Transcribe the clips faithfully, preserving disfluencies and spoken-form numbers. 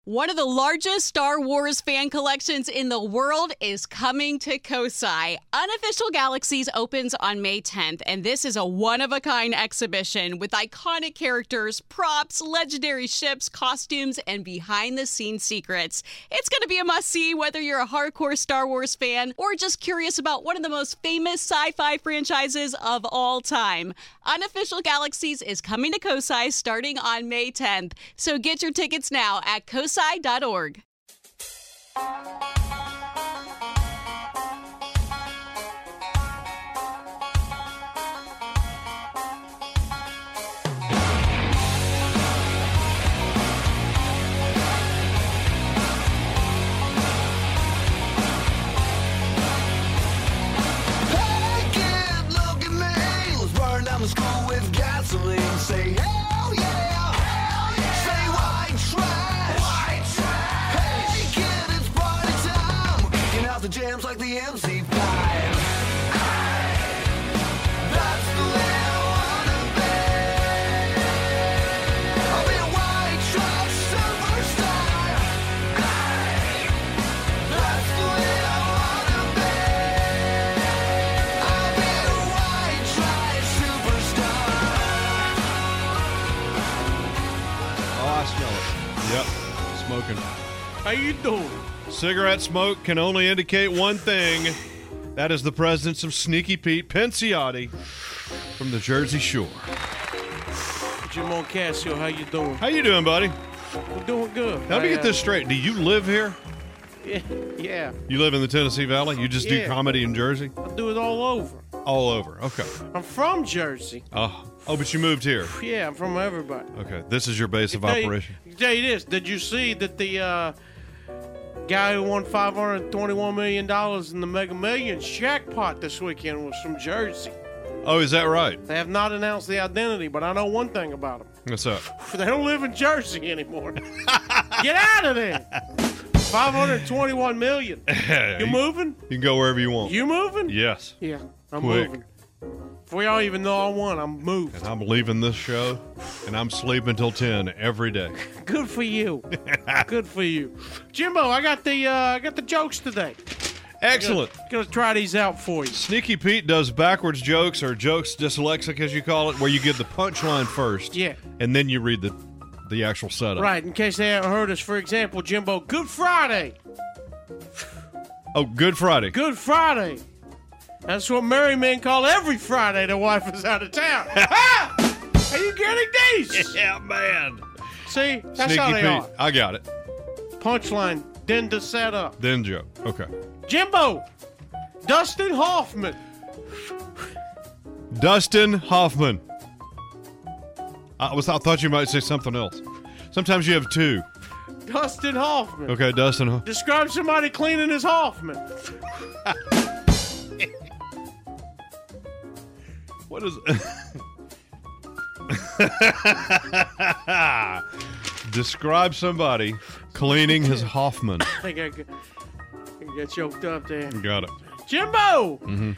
One of the largest Star Wars fan collections in the world is coming to Kosai. Unofficial Galaxies opens on May tenth, and this is a one-of-a-kind exhibition with iconic characters, props, legendary ships, costumes, and behind-the-scenes secrets. It's going to be a must-see whether you're a hardcore Star Wars fan or just curious about one of the most famous sci-fi franchises of all time. Unofficial Galaxies is coming to Kosai starting on May tenth, so get your tickets now at kosai dot org. Down the school with gasoline, say hell yeah, hell yeah. Say white trash, white trash. Hey kid, it's party time. Kicking out the jams like the M C five. Hey, that's the way I wanna be. I'll be a white trash superstar. Hey, that's the way I wanna be. I'll be a white trash superstar. Oh, I smell it. Yep, smoking. How you doing? Cigarette smoke can only indicate one thing. That is the presence of Sneaky Pete Pinciotti from the Jersey Shore. Jim Moncasio, how you doing? How you doing, buddy? We're doing good. Now, let me I, get this straight. Do you live here? Yeah, yeah. You live in the Tennessee Valley? You just do Yeah. comedy in Jersey? I do it all over. All over. Okay. I'm from Jersey. Oh, oh, but you moved here. Yeah, I'm from everybody. Okay. This is your base of Tell you- operation. Tell you this, did you see that the uh, guy who won five hundred twenty-one million dollars in the Mega Millions jackpot this weekend was from Jersey? Oh, is that right? They have not announced the identity, but I know one thing about them. What's up? They don't live in Jersey anymore. Get out of there. five hundred twenty-one million dollars. You moving? You can go wherever you want. You moving? Yes. Yeah, I'm Quick. moving. Before y'all even know I won, I'm moved. And I'm leaving this show, and I'm sleeping till ten every day. Good for you. Good for you. Jimbo, I got the uh, I got the jokes today. Excellent. Gonna, gonna try these out for you. Sneaky Pete does backwards jokes, or jokes dyslexic, as you call it, where you get the punchline first. Yeah. And then you read the the actual setup. Right, in case they haven't heard us, for example, Jimbo, Good Friday. Oh, Good Friday. Good Friday. That's what married men call every Friday their wife is out of town. Ah! Are you getting these? Yeah, man. See, that's Sneaky how they Pete. are. I got it. Punchline, then the setup. Then joke. Okay. Jimbo, Dustin Hoffman. Dustin Hoffman. I was. I thought you might say something else. Sometimes you have two. Dustin Hoffman. Okay, Dustin. Ho- Describe somebody cleaning his Hoffman. What is? Describe somebody cleaning his Hoffman. I think I got, I got choked up there. Got it. Jimbo! Mm-hmm.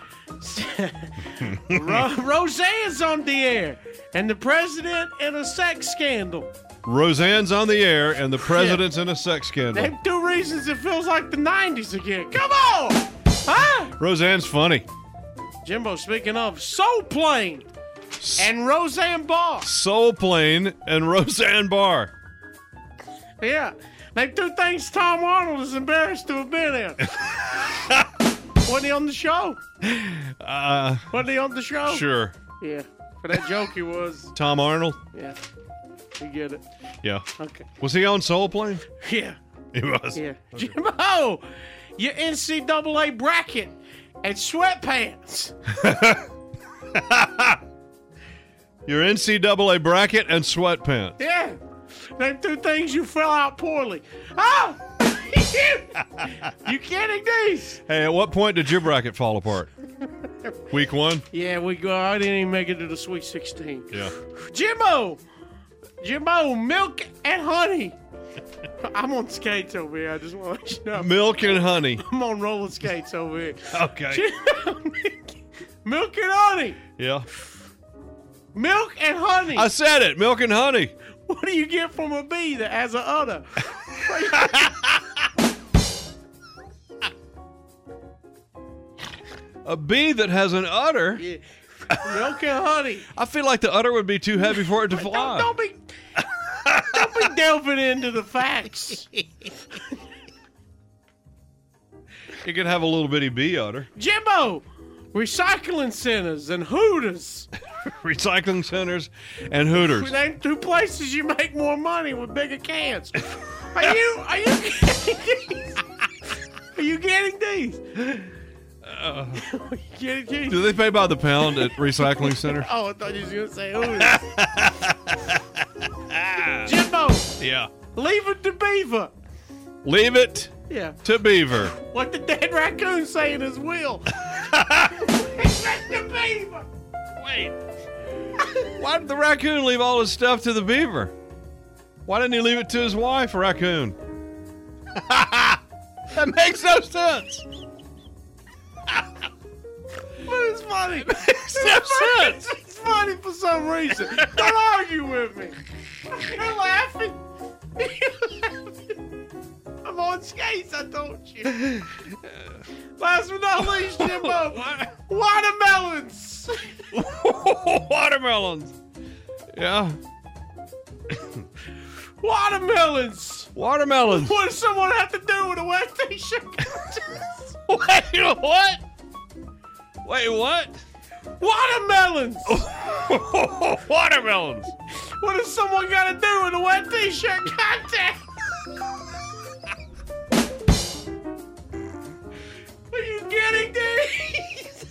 Ro- Roseanne's on the air, and the president in a sex scandal. Roseanne's on the air, and the president's in a sex scandal. Name two reasons it feels like the nineties again. Come on! Huh? Roseanne's funny. Jimbo, speaking of, Soul Plane and Roseanne Barr. Soul Plane and Roseanne Barr. Yeah. Name two things Tom Arnold is embarrassed to have been in. Wasn't he on the show? Uh, Wasn't he on the show? sure. Yeah. For that joke he was. Tom Arnold? Yeah. You get it. Yeah. Okay. Was he on Soul Plane? Yeah. He was. Yeah. Jimbo, your N C double A bracket and sweatpants. Your N C double A bracket and sweatpants. Yeah. Name two things you fell out poorly. Oh! You kidding these? Hey, at what point did your bracket fall apart? Week one? Yeah, we go. I didn't even make it to the Sweet sixteen. Yeah. Jimbo! Jimbo, milk and honey. I'm on skates over here. I just want to let you know. Milk and honey. I'm on roller skates over here. Okay. Milk and honey. Yeah. Milk and honey. I said it. Milk and honey. What do you get from a bee that has a udder? What do you A bee that has an udder? Yeah. Milk and honey. I feel like the udder would be too heavy for it to fly. Don't, don't be, don't be delving into the facts. You could have a little bitty bee udder. Jimbo, recycling centers and Hooters. Recycling centers and Hooters. Name two places you make more money with bigger cans. Are you? Are you getting these? Are you getting these? Uh, Are you getting these? do they pay by the pound at recycling centers? Oh, I thought you was gonna say Hooters. Jimbo, Yeah. leave it to Beaver. Leave it Yeah. to Beaver. What did that raccoon say in his will? Leave it to Beaver. Wait. Why did the raccoon leave all his stuff to the beaver? Why didn't he leave it to his wife, raccoon? That makes no sense. But it's funny. It makes no sense. It's funny for some reason. Don't argue with me. You're laughing. You're laughing. I'm on skates, I told you. Last but not least, Jimbo. Watermelons. Watermelons. Yeah. Watermelons. Watermelons. What does someone have to do with a wet t-shirt contest? Wait, what? Wait, what? Watermelons. Watermelons. What does someone got to do with a wet t-shirt contest? Are you getting these?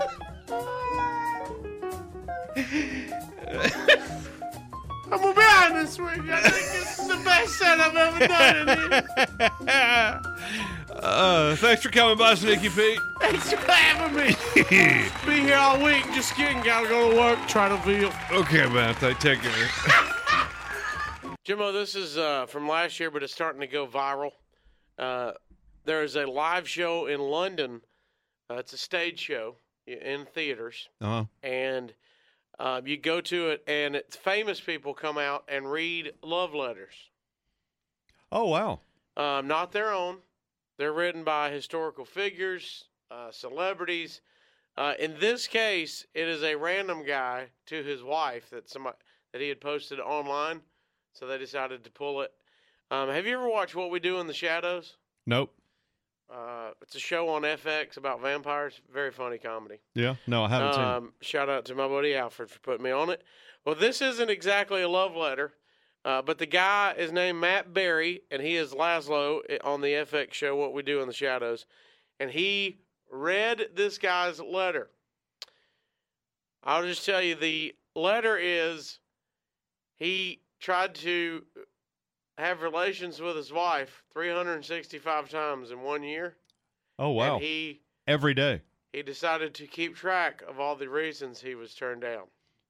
I'm gonna be honest with you. I think this is the best set I've ever done in here. Uh, thanks for coming by, Sneaky Pete. Thanks for having me. Be here all week. Just kidding. Gotta go to work. Try to feel. Okay, man. Take care. Jimbo, this is uh, from last year, but it's starting to go viral. Uh, there is a live show in London. Uh, it's a stage show in theaters. Uh-huh. And uh, you go to it, and it's famous people come out and read love letters. Oh, wow. Um, not their own. They're written by historical figures, uh, celebrities. Uh, in this case, it is a random guy to his wife that somebody that he had posted online, so they decided to pull it. Um, have you ever watched What We Do in the Shadows? Nope. Uh, it's a show on F X about vampires. Very funny comedy. Yeah? No, I haven't seen it. Um, shout out to my buddy Alfred for putting me on it. Well, this isn't exactly a love letter, uh, but the guy is named Matt Berry, and he is Laszlo on the F X show What We Do in the Shadows. And he read this guy's letter. I'll just tell you, the letter is he tried to have relations with his wife three hundred sixty-five times in one year. Oh, wow. And he Every day. he decided to keep track of all the reasons he was turned down.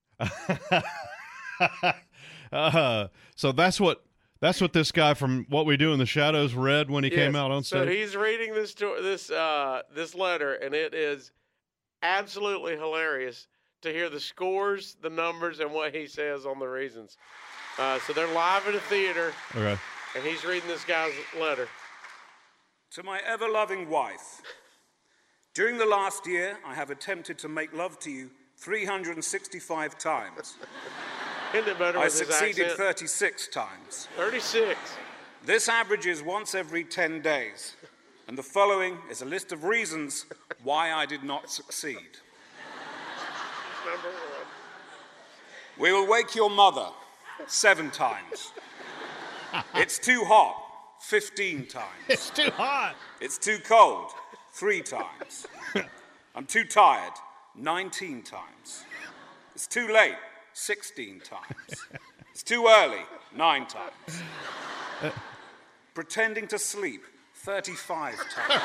uh, so that's what that's what this guy from What We Do in the Shadows read when he came Yes. out on So stage. he's reading this to, this uh, this letter, and it is absolutely hilarious to hear the scores, the numbers, and what he says on the reasons. Uh, so they're live at a theater, Okay. and he's reading this guy's letter. To my ever-loving wife, during the last year, I have attempted to make love to you three hundred sixty-five times. Isn't it better I with his succeeded accent? thirty-six times. thirty-six. This averages once every ten days. And the following is a list of reasons why I did not succeed. Number one. We will wake your mother seven times. It's too hot fifteen times. It's too hot. It's too cold three times. I'm too tired nineteen times. It's too late sixteen times. It's too early nine times. Pretending to sleep thirty-five times.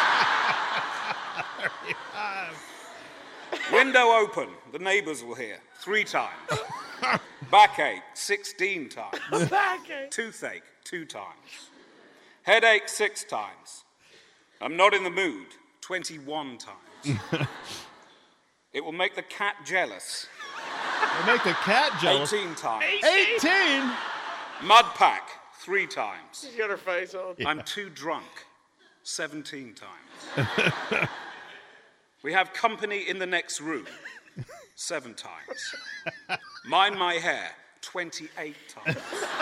Window open, the neighbors will hear three times. Backache sixteen times. Backache. Toothache two times. Headache six times. I'm not in the mood twenty-one times. It will make the cat jealous They make the cat jealous. eighteen times. eighteen? Mud pack three times. She's got her face on. I'm too drunk, seventeen times. We have company in the next room, seven times. Mind my hair, twenty-eight times.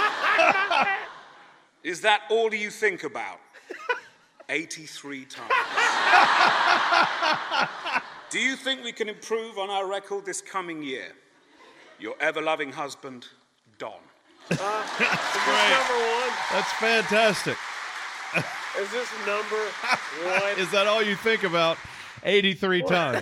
Is that all you think about? eighty-three times. Do you think we can improve on our record this coming year? Your ever-loving husband, Don. Uh, is this number one? That's fantastic. Is this number one? Is that all you think about eighty-three times?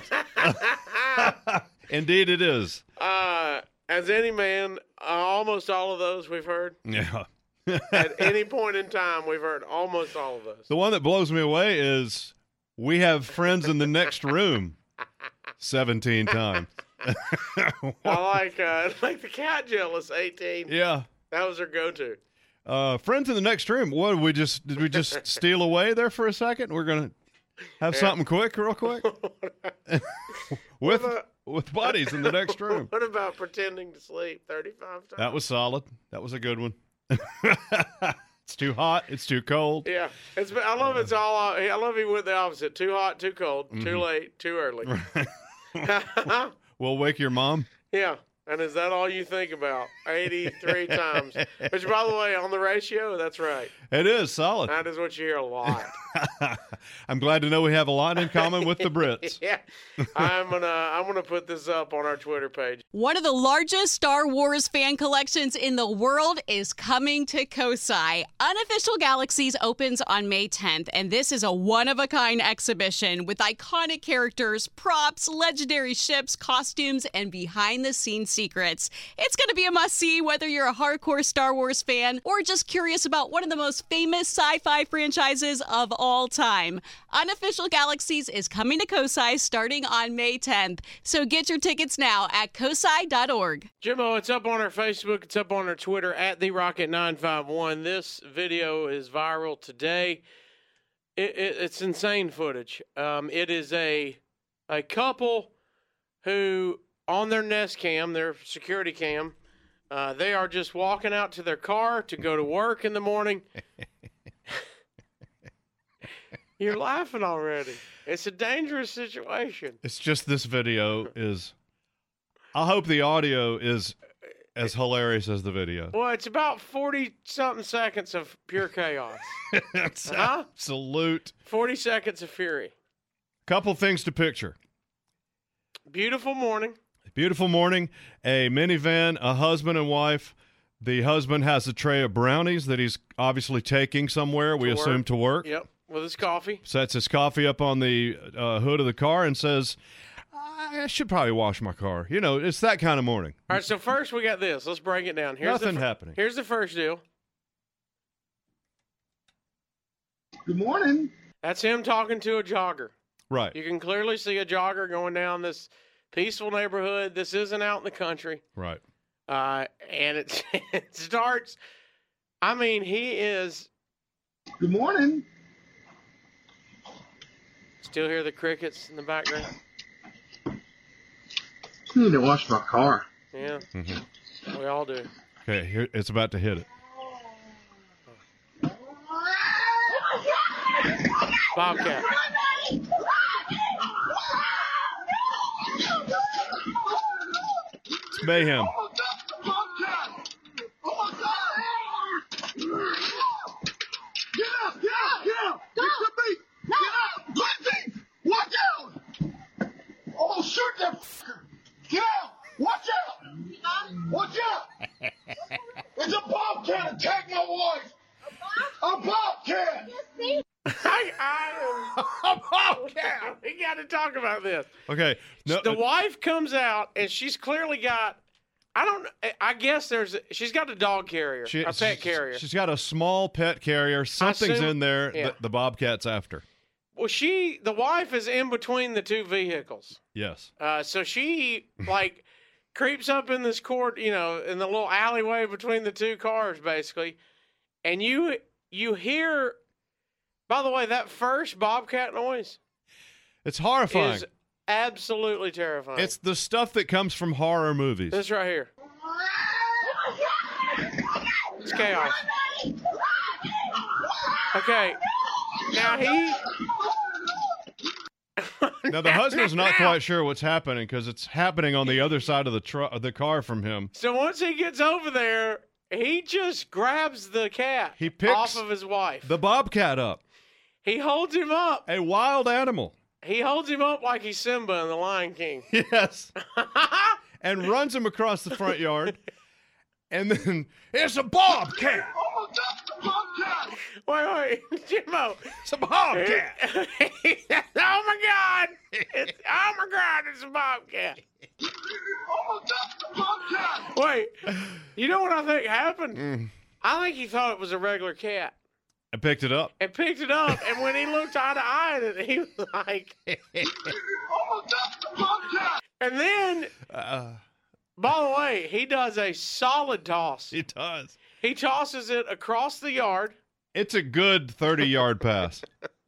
Indeed it is. Uh, as any man, uh, almost all of those we've heard. Yeah. At any point in time, we've heard almost all of those. The one that blows me away is we have friends in the next room seventeen times. I like uh, like the cat jealous eighteen. Yeah. That was her go-to. Uh, friends in the next room. What did we just did we just steal away there for a second? We're gonna have Yeah. something quick, real quick, with about- with buddies in the next room. What about pretending to sleep thirty-five times? That was solid. That was a good one. It's too hot. It's too cold. Yeah, it's. I love it's all. I love he went the opposite. Too hot, too cold, Mm-hmm. too late, too early. We'll wake your mom. Yeah, and is that all you think about? eighty-three times. Which, by the way, on the ratio, that's right. It is solid. That is what you hear a lot. I'm glad to know we have a lot in common with the Brits. Yeah, I'm gonna I'm gonna put this up on our Twitter page. One of the largest Star Wars fan collections in the world is coming to Kosai. Unofficial Galaxies opens on May tenth, and this is a one-of-a-kind exhibition with iconic characters, props, legendary ships, costumes, and behind-the-scenes secrets. It's going to be a must-see whether you're a hardcore Star Wars fan or just curious about one of the most famous sci-fi franchises of all time. Unofficial Galaxies is coming to Kosai starting on May tenth, so get your tickets now at kosai dot org. Jimbo, it's up on our Facebook. It's up on our Twitter at the Rocket nine five one. This video is viral today. It, it, it's insane footage. Um, it is a a couple who on their Nest Cam, their security cam, uh, they are just walking out to their car to go to work in the morning. You're laughing already. It's a dangerous situation. It's just this video is. I hope the audio is as hilarious as the video. Well, it's about forty-something seconds of pure chaos. It's Huh? absolute. forty seconds of fury. Couple things to picture. Beautiful morning. Beautiful morning, a minivan, a husband and wife. The husband has a tray of brownies that he's obviously taking somewhere, we To work. assume to work. Yep, with his coffee. Sets his coffee up on the uh, hood of the car and says, I should probably wash my car. You know, it's that kind of morning. All right, so first we got this. Let's break it down. Here's Nothing the fir- happening. Here's the first deal. Good morning. That's him talking to a jogger. Right, You can clearly see a jogger going down this peaceful neighborhood. This isn't out in the country. right. Uh, and it, it starts, I mean, he is, Good morning. still hear the crickets in the background. I need to wash my car. Yeah, Mm-hmm. we all do. Okay, here it's about to hit it. Bobcat. It's mayhem. Oh, that's the Bobcat! Oh, my God! Get out! Get out! Get out! Get to me! Get out! Lindsay! Watch out! Oh, shoot that fucker! Get out! Watch out! Watch out! It's a Bobcat! Attack my wife! A Bobcat! I, I am. Bobcat. We got to talk about this. Okay, no, The wife comes out and she's clearly got. I don't. I guess there's. She's got a dog carrier, she- a pet carrier. She's got a small pet carrier. Something's assume- in there yeah. that the Bobcat's after. Well, she, the wife, is in between the two vehicles. Yes. Uh, so she like creeps up in this court, you know, in the little alleyway between the two cars, basically, and you you hear. By the way, that first Bobcat noise It's horrifying. is absolutely terrifying. It's the stuff that comes from horror movies. this right here. It's chaos. Okay. Now he. Now the husband's not quite sure what's happening because it's happening on the other side of the tr- of the car from him. So once he gets over there, he just grabs the cat He picks off of his wife. The bobcat up, He holds him up. a wild animal. He holds him up like he's Simba in The Lion King. Yes, and runs him across the front yard, and then it's a bobcat. Oh my God, the bobcat! Wait, wait, Jimbo. It's a bobcat. oh my God! It's, oh my God! It's a bobcat. Oh my God, the bobcat! Wait, you know what I think happened? Mm. I think he thought it was a regular cat I picked it up. and picked it up. And when he looked eye to eye at it, he was like, Oh my God, the bobcat! and then, Uh, by the way, he does a solid toss. it does. He tosses it across the yard. It's a good thirty-yard pass.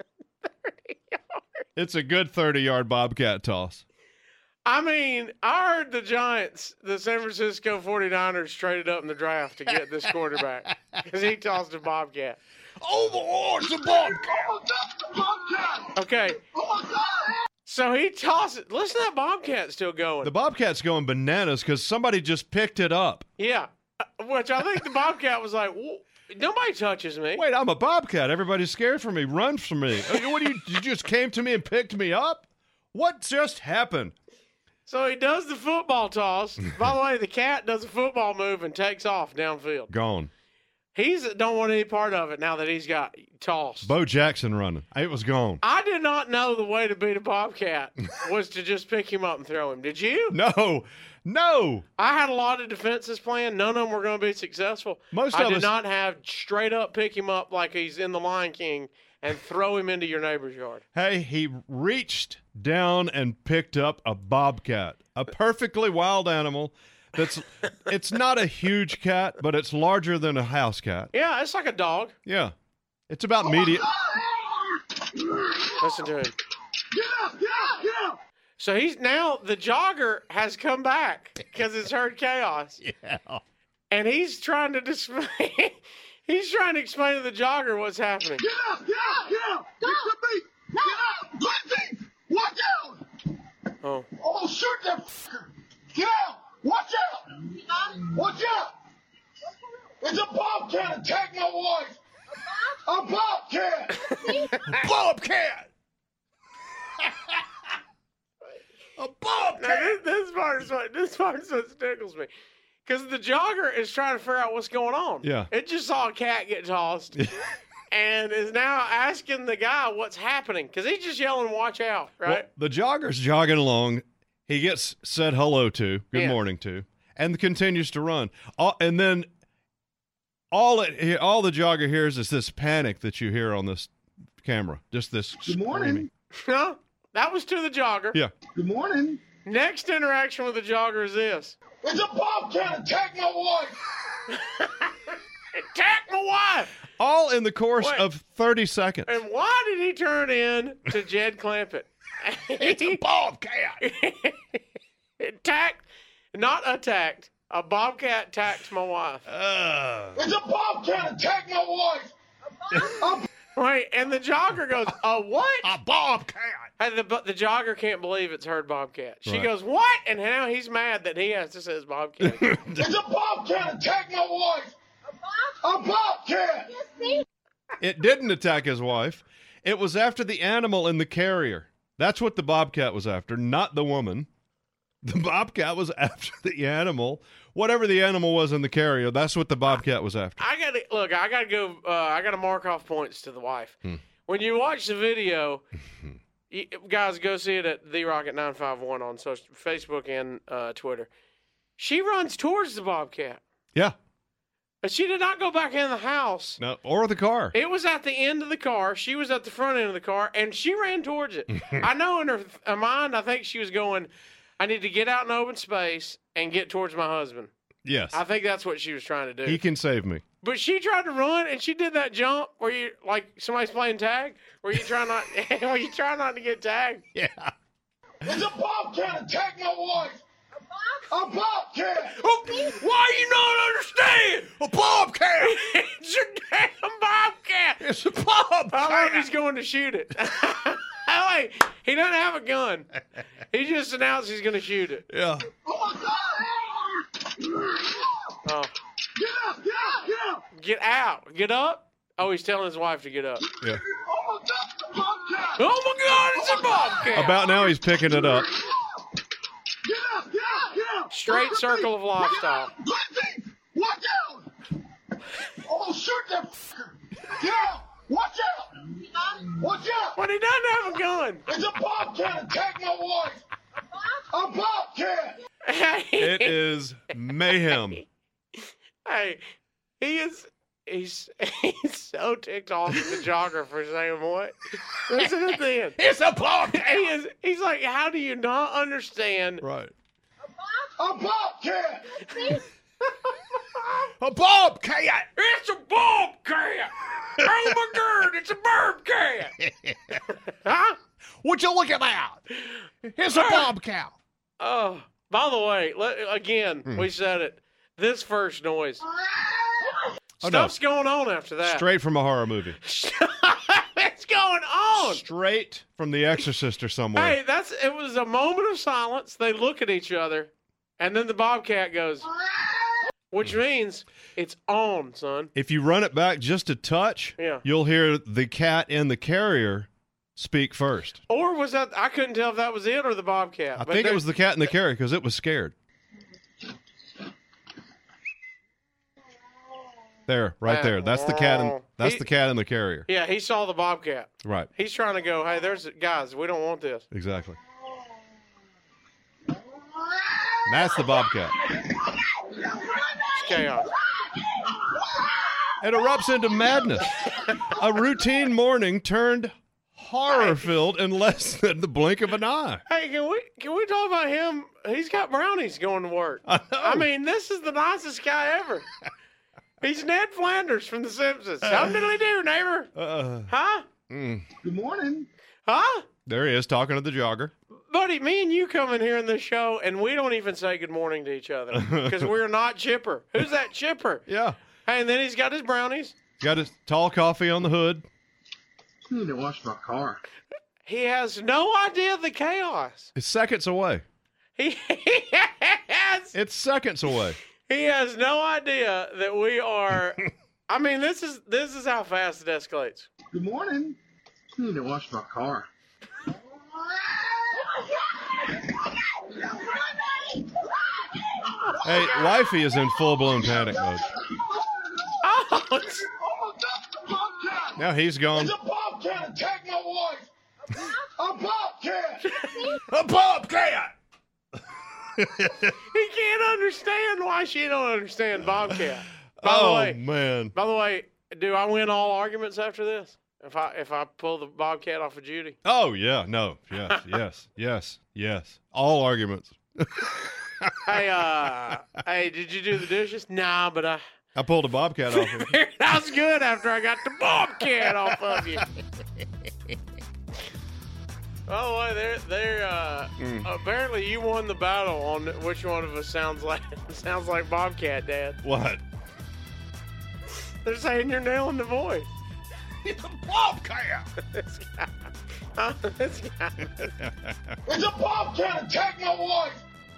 It's a good thirty-yard bobcat toss. I mean, I heard the Giants, the San Francisco forty-niners, traded up in the draft to get this quarterback because he tossed a bobcat. Oh, oh, it's a bobcat. Oh my God, the bobcat! Okay, Oh my God! so he tosses. Listen to that bobcat still going. The bobcat's going bananas because somebody just picked it up. yeah, Uh, which I think the bobcat was like, "Whoa, nobody touches me. Wait, I'm a bobcat. Everybody's scared for me. Run from me. Uh, What do you? You just came to me and picked me up? What just happened? So he does the football toss. By the way, the cat does a football move and takes off downfield. Gone. He's don't want any part of it now that he's got tossed. Bo Jackson running. It was gone. I did not know the way to beat a bobcat was to just pick him up and throw him. Did you? No, no. I had a lot of defenses planned. None of them were going to be successful. Most I of did us- not have straight up pick him up like he's in the Lion King and throw him into your neighbor's yard. Hey, he reached down and picked up a bobcat, a perfectly wild animal. That's. It's not a huge cat, but it's larger than a house cat. Yeah, it's like a dog. Yeah, it's about medium. Listen to him. Get up! Get up! Get up! So he's now the jogger has come back because it's heard chaos, Yeah. and he's trying to display. He's trying to explain to the jogger what's happening. Get up! Get up! Get up! Get to me! Get up! Lindsay! Watch out! Oh, Oh, shoot that fucker! Get out! Watch out! Watch out! It's a bobcat attack my wife! A bobcat! Bobcat. A now bobcat. this, this part is what this part is what tickles me, because the jogger is trying to figure out what's going on. Yeah. It just saw a cat get tossed, and is now asking the guy what's happening because he's just yelling, "Watch out!" Right? Well, the jogger's jogging along. He gets said hello to, good Yeah. morning to, and continues to run. All, and then all it, all the jogger hears is this panic that you hear on this camera. Just this Good morning. screaming. Huh? That was to the jogger. Yeah. Good morning. Next interaction with the jogger is this. It's a bobcat attack my wife! Attack my wife! All in the course Wait. of thirty seconds. And why did he turn in to Jed Clampett? It's a bobcat. Attacked, not attacked. A bobcat attacked my wife. Uh, It's a bobcat attack my wife! A Wait, and the jogger goes, "A what?" a bobcat. And the but the jogger can't believe it's heard bobcat. She Right. goes, "What?" And now he's mad that he has to say it's bobcat. It's a bobcat attack my wife! A bobcat! It didn't attack his wife. It was after the animal in the carrier. That's what the bobcat was after, not the woman. The bobcat was after the animal. Whatever the animal was in the carrier, that's what the bobcat was after. I gotta look. I gotta go. Uh, I gotta mark off points to the wife. Hmm. When you watch the video, you, guys, go see it at The Rocket nine five one on social, Facebook and uh, Twitter. She runs towards the bobcat, Yeah. but she did not go back in the house. No, or the car. It was at the end of the car. She was at the front end of the car, and she ran towards it. I know in her, her mind, I think she was going, "I need to get out in open space and get towards my husband." Yes. I think that's what she was trying to do. He can save me. But she tried to run, and she did that jump where you like somebody's playing tag, where you try not, where you try not to get tagged. Yeah. It's a bobcat attack my wife! A bobcat! Why you not understand? A bobcat! It's a damn bobcat. It's a bobcat! I love he's going to shoot it. Oh, wait, he doesn't have a gun. He just announced he's going to shoot it. Yeah. Oh my God! Oh, Get up! Get up! Get up! get out. Get up. Oh, he's telling his wife to get up. Yeah. Oh my God! It's a bobcat! Oh, my God, it's a bobcat. About now, he's picking it up. Get up! Get up! Get up! Straight circle of lifestyle. Lindsay! Watch out! Oh, shoot that f***er! Get out! Watch out! Watch out! But he doesn't have a gun. It's a bobcat! Attack my wife! A bobcat! It is mayhem. Hey, he is. He's he's so ticked off at the jogger for saying what? Listen to this. It's a bobcat! He is. He's like, how do you not understand? Right. A bobcat! A bobcat! It's a bobcat. Oh my God, it's a bobcat. Huh? Would you look at that? It's a bobcat. Oh, by the way, let, again, Hmm. we said it. This first noise. Oh, no. Stuff's going on after that. Straight from a horror movie. What's going on? Straight from The Exorcist or somewhere. Hey, that's it was a moment of silence. They look at each other, and then the bobcat goes, which means it's on, son. If you run it back just a touch, Yeah. you'll hear the cat and the carrier speak first. Or was that? I couldn't tell if that was it or the bobcat. I But think they- it was the cat and the carrier because it was scared. There, right there. That's the cat and that's He- the cat and the carrier. Yeah, he saw the bobcat. Right. He's trying to go. Hey, there's guys. We don't want this. Exactly. That's the bobcat. It's chaos. It erupts into madness. A routine morning turned horror-filled in less than the blink of an eye. Hey, can we can we talk about him? He's got brownies going to work. I know. I mean, this is the nicest guy ever. He's Ned Flanders from The Simpsons. How diddly do, neighbor? Uh, Huh? mm. Good morning. Huh? There he is talking to the jogger. Buddy, me and you come in here in this show, and we don't even say good morning to each other because we're not Chipper. Who's that Chipper? Yeah. Hey, and then he's got his brownies. Got his tall coffee on the hood. I need to wash my car. He has no idea of the chaos. It's seconds away. He, he has It's seconds away. he has no idea that we are. I mean, this is this is how fast it escalates. Good morning. I need to wash my car. Hey, wifey is in full-blown panic mode. Oh, it's, Oh my God! It's a bobcat! Now he's gone. It's a bobcat! Attack my wife! A bobcat! A bobcat! he can't understand why she don't understand Bobcat. By the Oh, way, man. by the way, do I win all arguments after this? If I if I pull the Bobcat off of Judy? Oh, yeah. No. Yes, yes, yes, yes. All arguments. Hey, uh, hey, did you do the dishes? Nah, but I I pulled a bobcat off of him. that was good after I got the Bobcat off of you. Oh, well, they're they're uh, apparently you won the battle on which one of us sounds like sounds like Bobcat, Dad. What? They're saying you're nailing the voice. It's a bobcat! This guy. Huh? This guy. It's a bobcat! Attack my wife!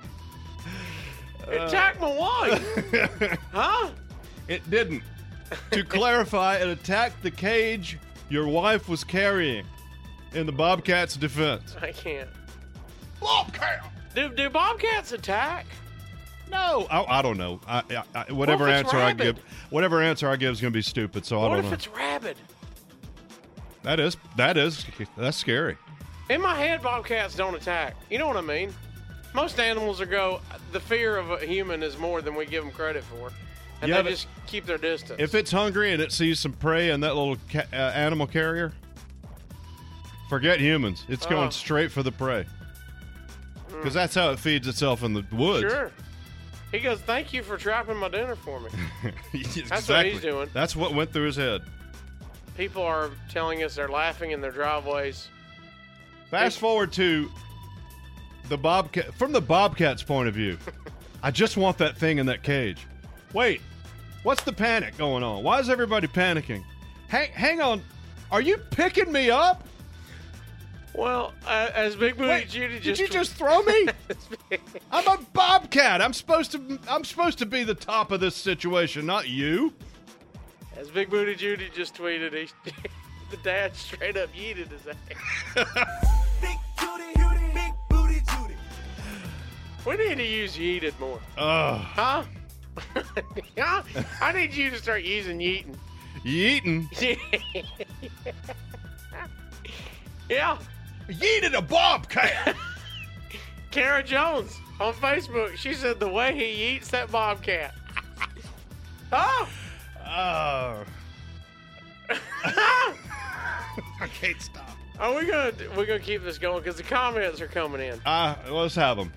Attack my wife. Huh? It didn't. To clarify, it attacked the cage your wife was carrying in the bobcat's defense. I can't. Bobcat! Do, do Bobcats attack? No, I, I don't know. I, I, I, whatever What if it's answer I rabid? give, whatever answer I give is going to be stupid. So I What don't if know. it's rabid? That is that is that's scary. In my head, Bobcats don't attack. You know what I mean? Most animals are go, the fear of a human is more than we give them credit for. And Yeah, they but just keep their distance. If it's hungry and it sees some prey in that little ca- uh, animal carrier, forget humans. It's going Oh. straight for the prey. Because that's how it feeds itself in the woods. Sure. He goes, thank you for trapping my dinner for me. Exactly. what he's doing. That's what went through his head. People are telling us they're laughing in their driveways. Fast forward to the bobcat. From the bobcat's point of view, I just want that thing in that cage. Wait, what's the panic going on? Why is everybody panicking? Hang, hang on. Are you picking me up? Well, uh, as Big Booty Wait, Judy did just you just throw me? I'm a bobcat. I'm supposed to. I'm supposed to be the top of this situation, not you. as Big Booty Judy just tweeted, he, the dad straight up yeeted his ass. Big Judy, Judy, Big Booty Judy. We need to use yeeted more. Ugh. Huh? Huh? I need you to start using yeeting. Yeetin'. Yeah. Yeeted a bobcat. Kara Jones on Facebook, she said the way he eats that bobcat. Oh. Oh. I can't stop. Are we gonna we're gonna keep this going because the comments are coming in. Uh, let's have them.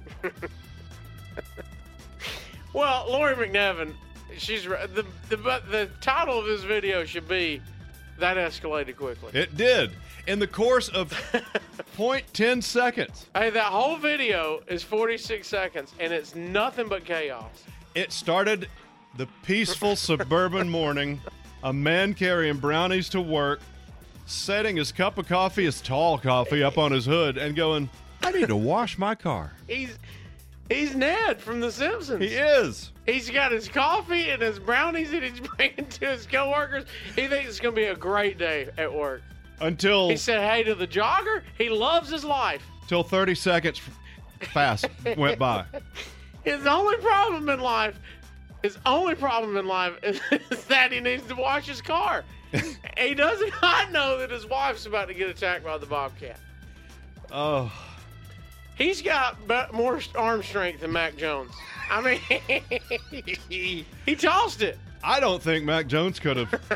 Well, Lori McNevin, she's the the but the title of this video should be "That Escalated Quickly." It did. In the course of zero point one zero seconds. Hey, that whole video is forty-six seconds, and it's nothing but chaos. It started the peaceful suburban morning, a man carrying brownies to work, setting his cup of coffee, his tall coffee, up on his hood, and going, I need to wash my car. He's he's Ned from The Simpsons. He is. He's got his coffee and his brownies that he's bringing to his coworkers. He thinks it's going to be a great day at work. Until He said hey to the jogger. He loves his life. till thirty seconds fast went by. His only problem in life, his only problem in life is, is that he needs to wash his car. He does not know that his wife's about to get attacked by the bobcat. Oh, He's got be- more arm strength than Mac Jones. I mean, he tossed it. I don't think Mac Jones could have.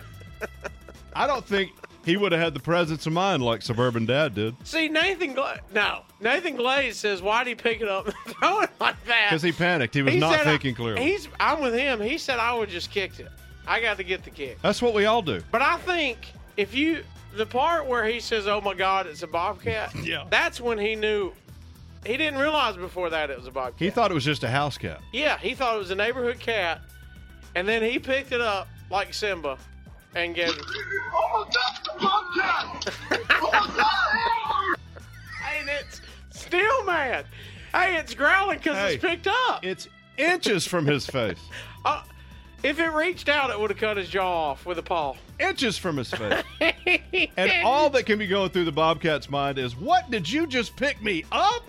I don't think he would have had the presence of mind like Suburban Dad did. See, Nathan Gla- no, Nathan Glaze says, why'd he pick it up and throw it like that? Because he panicked. He was He not said, thinking I- clearly. He's, I'm with him. He said I would just kicked it. I got to get the kick. That's what we all do. But I think if you, the part where he says, oh my God, it's a bobcat, Yeah. that's when he knew. He didn't realize before that it was a bobcat. He thought it was just a house cat. Yeah, he thought it was a neighborhood cat, and then he picked it up like Simba and gave it. Oh my God, the bobcat! Oh my God! And it's still mad. Hey, it's growling because Hey. it's picked up. It's inches from his face. Uh, if it reached out, it would have cut his jaw off with a paw. Inches from his face. And all that can be going through the bobcat's mind is, what, did you just pick me up?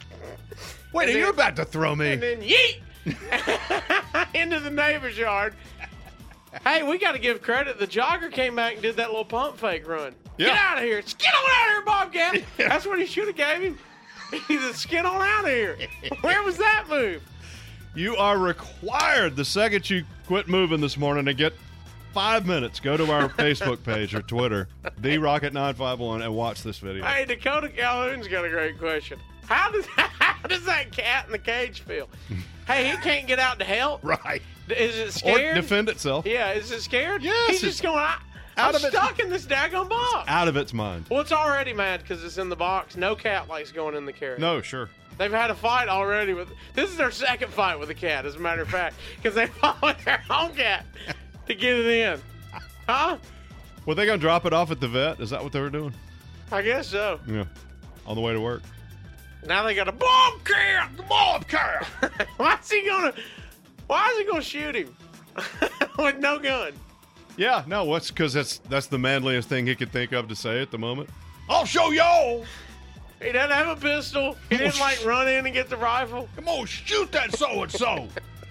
Wait, And are you then- about to throw me? And then yeet into the neighbor's yard. Hey, we got to give credit. The jogger came back and did that little pump fake run. Get Yeah. out of here. Get on out of here, Bobcat. That's what he should have gave him. He said, get on out of here. Where was that move? You are required the second you quit moving this morning to get five minutes. Go to our Facebook page or Twitter, the Rocket nine five one, and watch this video. Hey, Dakota Calhoun's got a great question. How does how does that cat in the cage feel? Hey, he can't get out to help. Right. Is it Or scared? defend itself. Yeah, is it scared? Yes, He's it's- just going, I, out I'm of it- stuck in this daggone box. Out of its mind. Well, it's already mad because it's in the box. No cat likes going in the carrier. No, sure. They've had a fight already with. This is their second fight with a cat, as a matter of fact, because they followed their own cat to get it in. Huh? Were they going to drop it off at the vet? Is that what they were doing? I guess so. Yeah. On the way to work. Now they got a bobcat. The bobcat. Why is he gonna? Why is he gonna shoot him with no gun? Yeah, no, what's because that's that's the manliest thing he could think of to say at the moment. I'll show y'all. He doesn't have a pistol. He didn't like run in and get the rifle. Come on, shoot that so and so.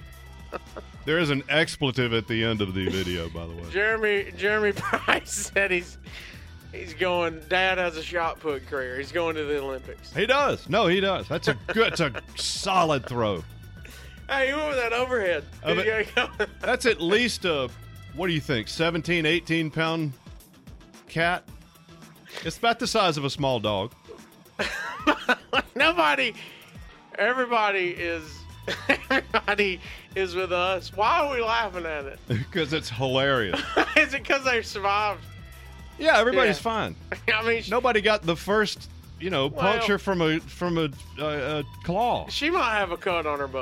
There is an expletive at the end of the video, by the way. Jeremy Jeremy Price said he's he's going. Dad has a shot put career. He's going to the Olympics. He does. No, he does. That's a good. It's a solid throw. Hey, you went with that overhead. Of Did it- you gotta go- That's at least a. What do you think? seventeen, eighteen pound cat. It's about the size of a small dog. Nobody, everybody is, everybody is with us. Why are we laughing at it? Because it's hilarious. Is it because they survived? Yeah, everybody's Yeah. fine. I mean, sh- Nobody got the first, you know, Well- puncture from a from a, uh, a claw. she might have a cut on her butt.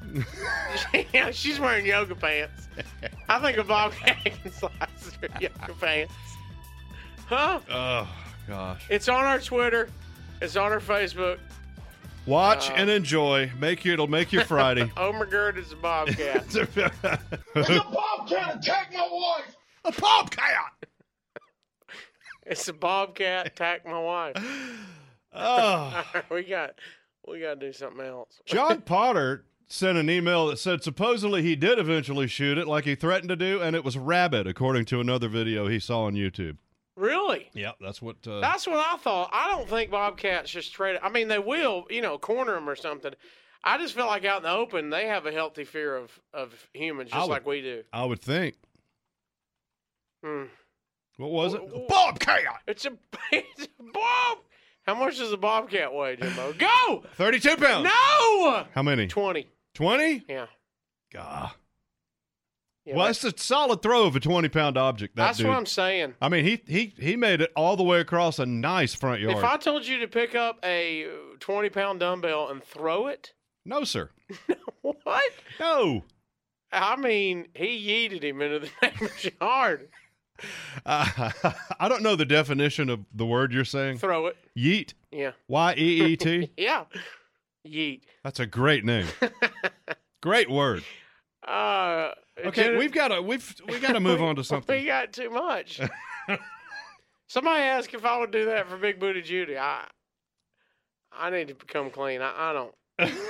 Yeah, she's wearing yoga pants. I think a bobcat can slide through yoga pants. Huh? Oh, gosh. It's on our Twitter. It's on our Facebook. Watch Uh, and enjoy. Make you, it'll make your Friday. Omergerd is a bobcat. It's a bobcat attack my wife. A bobcat! It's a bobcat attack my wife. Oh. we got we got to do something else. John Potter sent an email that said supposedly he did eventually shoot it like he threatened to do, and it was rabbit, according to another video he saw on YouTube. Really? Yeah, that's what... Uh, That's what I thought. I don't think bobcats just trade. I mean, they will, you know, corner them or something. I just feel like out in the open, they have a healthy fear of, of humans, I just would- like we do. I would think. Hmm. What was it? Wh- wh- Bobcat! It's a, it's a bob. How much does a bobcat weigh, Jimbo? Go! thirty-two pounds. No! How many? twenty. twenty? Yeah. God. yeah Well, that- that's a solid throw of a twenty-pound object, that that's dude. what I'm saying. I mean, he, he, he made it all the way across a nice front yard. If I told you to pick up a twenty-pound dumbbell and throw it, No, sir. what? No. I mean, he yeeted him into the neighbor's yard. Uh, I don't know the definition of the word you're saying. Throw it. Yeet. Yeah. Y E E T. Yeah. Yeet. That's a great name. Great word. Uh, Okay, Jenna- we've got to we've we got to move on to We something. got too much. Somebody asked if I would do that for Big Booty Judy. I I need to become clean. I, I don't.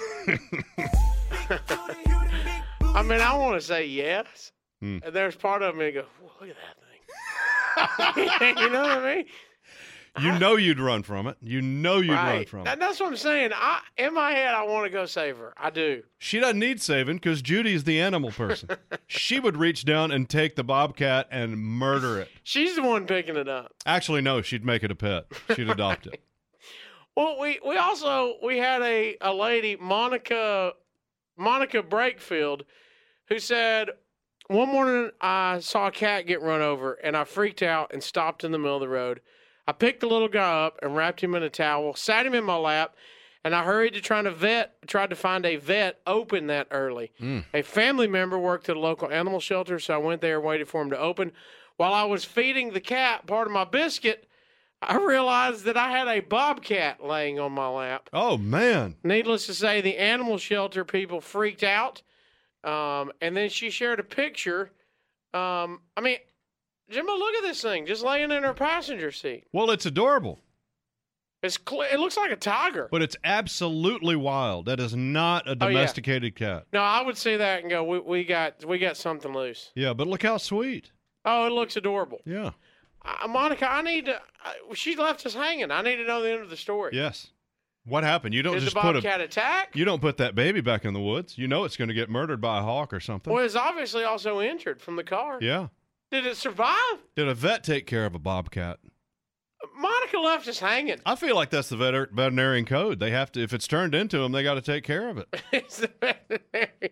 I mean, I want to say yes. Hmm. And there's part of me that goes, "Whoa, look at that thing." You know what I mean? You know you'd run from it. You know you'd run Right. from That- it. that's what I'm saying. I in my head, I want to go save her. I do. She doesn't need saving because Judy's the animal person. She would reach down and take the bobcat and murder it. She's the one picking it up. Actually, no, she'd make it a pet. She'd adopt it. Well, we, we also we had a, a lady, Monica Monica Brakefield, who said, one morning I saw a cat get run over and I freaked out and stopped in the middle of the road. I picked the little guy up and wrapped him in a towel, sat him in my lap, and I hurried to try to vet tried to find a vet open that early. Mm. A family member worked at a local animal shelter, so I went there and waited for him to open. While I was feeding the cat part of my biscuit, I realized that I had a bobcat laying on my lap. Oh, man. Needless to say, the animal shelter people freaked out. Um, and then she shared a picture. Um, I mean, Jimbo, look at this thing just laying in her passenger seat. Well, it's adorable, It's cl- it looks like a tiger. but it's absolutely wild. That is not a Oh, yeah. domesticated cat. No, I would see that and go, we, we got we got something loose. Yeah, but look how sweet. Oh, it looks adorable. Yeah. Uh, Monica, I need to. Uh, she left us hanging. I need to know the end of the story. Yes. What happened? You don't Did just the put a bobcat attack? you don't put that baby back in the woods. You know it's going to get murdered by a hawk or something. Well, it's obviously also injured from the car. Yeah. Did it survive? Did a vet take care of a bobcat? Monica left us hanging. I feel like that's the veter- veterinarian code. They have to, if it's turned into them, they got to take care of it. It's the veterinarian.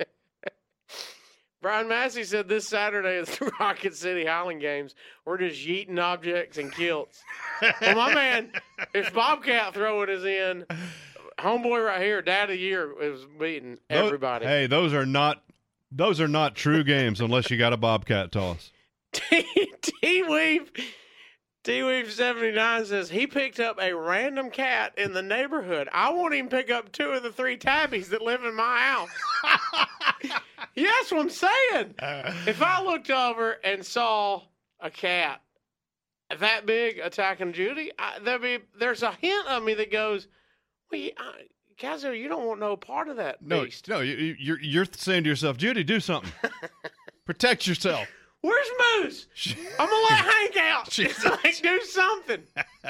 Brian Massey said this Saturday is the Rocket City Highland Games. We're just yeeting objects and kilts. Well, my man, if Bobcat throwing is in, homeboy right here, Dad of the Year, is beating Tho- everybody. Hey, those are not those are not true games unless you got a bobcat toss. T Weave, T Weave seventy-nine says he picked up a random cat in the neighborhood. I want him to pick up two of the three tabbies that live in my house. Yeah, that's what I'm saying. If I looked over and saw a cat that big attacking Judy, I, there'd be there's a hint of me that goes, "Well, you, I, Kazoo, you don't want no part of that No, beast." no, you, you- you're you're saying to yourself, Judy, do something. Protect yourself. Where's Moose? I'm gonna let Hank out. Jesus. Like, do something.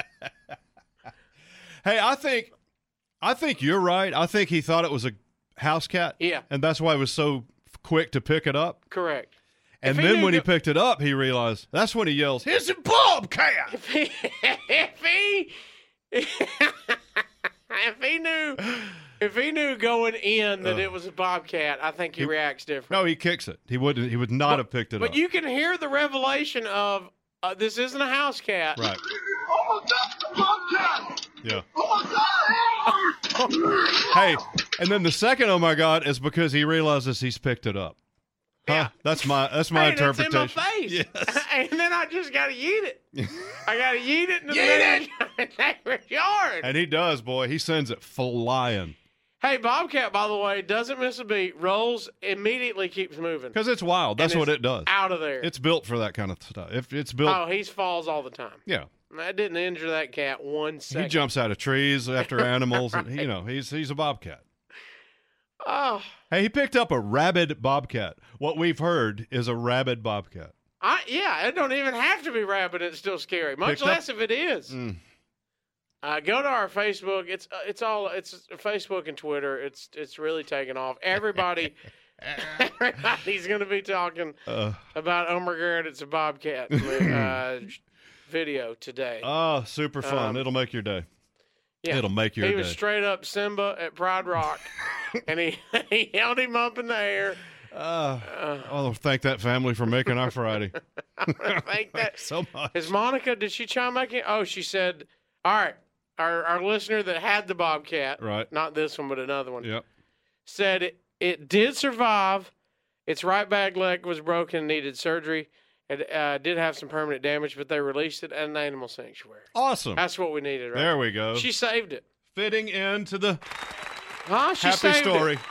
Hey, I think I think you're right. I think he thought it was a house cat. Yeah. And that's why he was so quick to pick it up. Correct. And If he then knew when he that- picked it up, he realized that's when he yells, "It's a bobcat!" If he, if he, if he knew, if he knew going in that it was a bobcat, I think he, He- reacts different. No, he kicks it. He wouldn't. He would not have picked it But up. you can hear the revelation of uh, this isn't a house cat. Right. Oh my God, the bobcat! Yeah. Oh my God! Hey, And then the second, oh my God, is because he realizes he's picked it up. Huh? Yeah. That's my that's my Hey, that's interpretation. in my face. Yes. And then I just got to yeet it. I got to yeet it in the middle of the neighbor's yard. And he does, boy. He sends it flying. Hey, Bobcat, by the way, doesn't miss a beat. Rolls, immediately keeps moving. Because it's wild. That's And what it's it does. Out of there. It's built for that kind of stuff. If it's built, Oh, he falls all the time. yeah. That didn't injure that cat one second. He jumps out of trees after animals. Right. and, you know, he's he's a bobcat. Oh, Hey, he picked up a rabid bobcat. What we've heard is a rabid bobcat. I, yeah, it don't even have to be rabid. It's still scary. Much Picked up- less if it is. Mm. Uh, go to our Facebook. It's uh, it's all it's Facebook and Twitter. It's it's really taken off. Everybody, everybody's going to be talking Uh, about Omar Garrett's a bobcat uh, video today. oh, super fun. Um, It'll make your day. yeah. It'll make your He day. was straight up Simba at Pride Rock, and he he held him up in the air. Uh, I'll thank that family for making our Friday. I think that so much. is Monica. Did she chime back in? Oh, she said, "All right." Our our listener that had the bobcat, Right. not this one but another one, Yep. said it, it did survive. Its right back leg was broken, needed surgery. It uh, did have some permanent damage, but they released it at an animal sanctuary. Awesome. That's what we needed, right? There we go. She saved it. Fitting into the Huh? She happy saved story. it.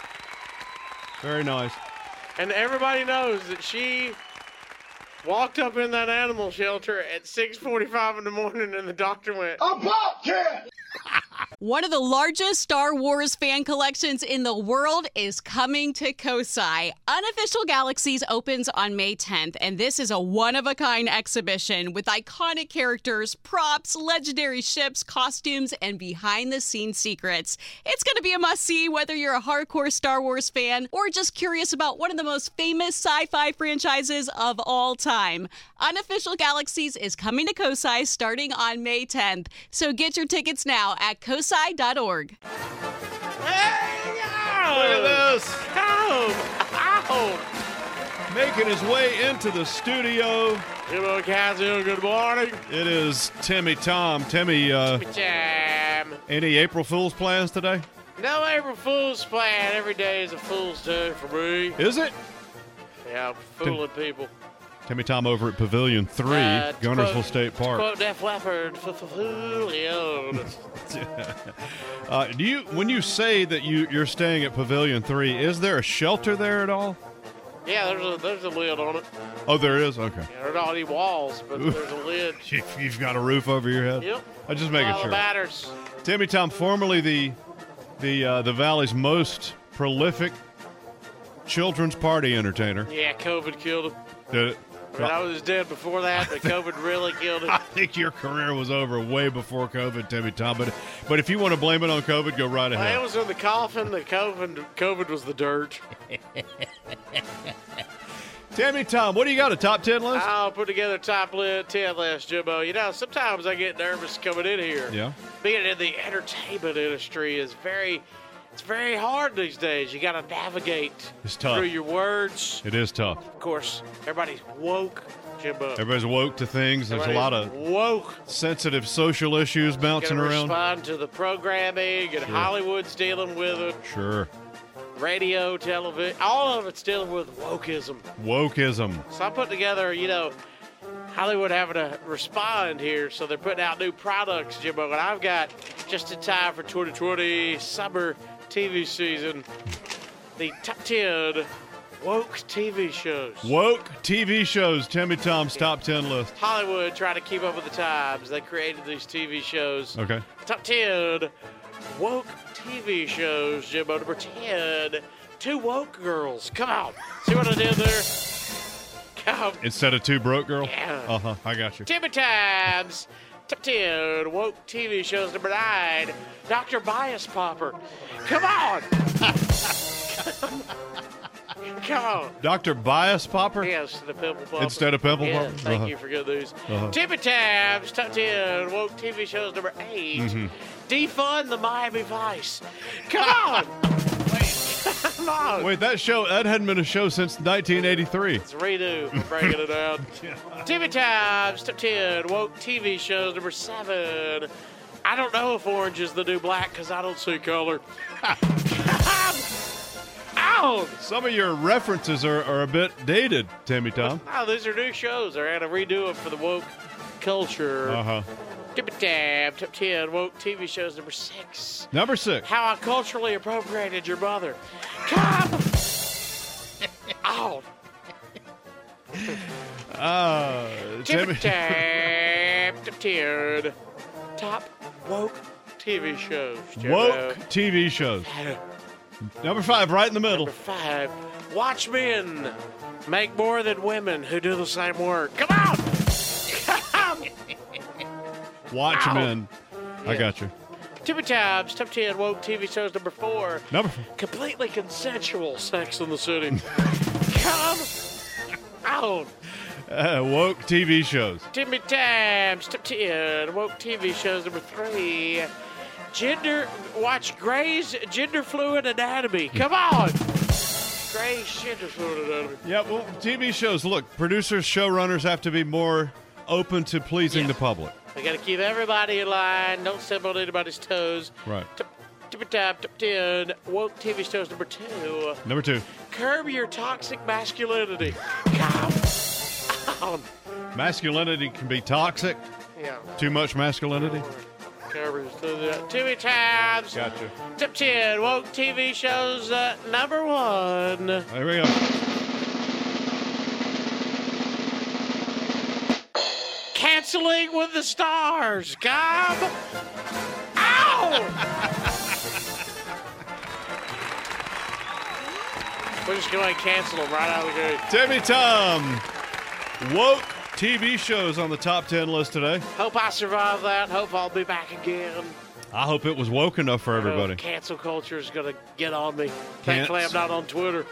Very nice. And everybody knows that she walked up in that animal shelter at six forty-five in the morning, and the doctor went, A bobcat! One of the largest Star Wars fan collections in the world is coming to Kosai. Unofficial Galaxies opens on May tenth, and this is a one-of-a-kind exhibition with iconic characters, props, legendary ships, costumes, and behind-the-scenes secrets. It's going to be a must-see whether you're a hardcore Star Wars fan or just curious about one of the most famous sci-fi franchises of all time. Unofficial Galaxies is coming to Kosai starting on May tenth, so get your tickets now at kosai dot org. "Hey, Look at this. Ow! Ow! Making his way into the studio. Hello, Kazoo. Good morning. It is Timmy Tom. Timmy, uh, Jam. any April Fool's plans today? No April Fool's plan. Every day is a fool's day for me. Is it? Yeah, fooling people. Timmy Tom over at Pavilion three, Uh, to Gunnersville quote- State to Park. Quote Def Leppard, "Foolio." Uh, do you, when you say that you, you're staying at Pavilion three, is there a shelter there at all? Yeah, there's a there's a lid on it. Oh, there is? Okay. Yeah, there's not any walls, but there's a lid. You- You've got a roof over your head? Yep. I'm just making All sure. that matters. Timmy Tom, formerly the the uh, the Valley's most prolific children's party entertainer. Yeah, COVID killed him. Did it? I mean, I was dead before that, but COVID really killed him. I think your career was over way before COVID, Timmy Tom. But but if you want to blame it on COVID, go right Well, ahead. it was in the coffin. The COVID, COVID was the dirt. Timmy Tom, what do you got? A top ten list? I'll put together a top list, ten list, Jimbo. You know, sometimes I get nervous coming in here. Yeah. Being in the entertainment industry is very, it's very hard these days. You got to navigate It's tough. through your words. It is tough. Of course, everybody's woke, Jimbo. Everybody's woke to things. There's a lot of Everybody's woke. sensitive social issues bouncing Gonna around. respond to the programming, and Hollywood's dealing with it. Sure. Radio, television, all of it's dealing with wokeism. Wokeism. So I put together, you know, Hollywood having to respond here, so they're putting out new products, Jimbo. And I've got, just in time for twenty twenty summer T V season, the top ten woke T V shows. Woke T V shows. Timmy Tom's top ten list. Hollywood trying to keep up with the times. They created these T V shows. Okay. Top ten woke T V shows, Jimbo. Number ten, Two Woke Girls. Come on. See what I did there? Come. Instead of Two Broke Girl? Yeah. Uh huh. I got you. Timmy Times. Top ten woke T V shows. Number nine, Doctor Bias Popper. Come on. Come on. Doctor Bias Popper? Yes, the Pimple Popper. Instead of Pimple yes, Popper? Thank Uh-huh. you for good news. Uh-huh. Timmy Times. Top ten woke T V shows. Number eight, Mm-hmm. Defund the Miami Vice. Come on. Come on. Wait, that show, that hadn't been a show since nineteen eighty-three. It's a redo. We're breaking it out. T V Times, top ten woke T V shows. Number seven, I don't know if orange is the new black because I don't see color. Ow! Some of your references are, are a bit dated, Timmy Tom. Oh, these are new shows. They're going to redo them for the woke culture. Uh-huh. Tip it tab, top ten, woke T V shows number six. Number six. How I culturally appropriated your mother. Come! Ow! Uh, Tip Timmy. it tab, top ten. Top woke T V shows. Jimbo. Woke T V shows. Number five, right in the middle. Number five, watch men make more than women who do the same work. Come on! Come! Watch Ow. Men. I Yeah. got you. Tippy Tabs, top ten woke T V shows number four. Number Completely consensual Sex in the City. Come on. uh, woke T V shows. Timmy Tabs, top ten woke T V shows number three. Gender, watch Grey's Gender Fluid Anatomy. Come on. Grey's Gender Fluid Anatomy. Yeah, well, T V shows. Look, producers, showrunners have to be more open to pleasing Yeah. the public. We got to keep everybody in line. Don't step on anybody's toes. Right. Tip, tippy tap, top ten woke T V shows number two. Number two, Curb your toxic masculinity. Come on. masculinity can be toxic. Yeah. Too much masculinity. Curb your Timmy Tabs. Gotcha. Top ten woke T V shows uh, number one. There we go. Canceling with the Stars. Come. Ow! We're just going to cancel them right out of the gate. Timmy Tom. Woke T V shows on the top ten list today. Hope I survive that. Hope I'll be back again. I hope it was woke enough for Oh, everybody. cancel culture is going to get on me. Thankfully, I'm not on Twitter.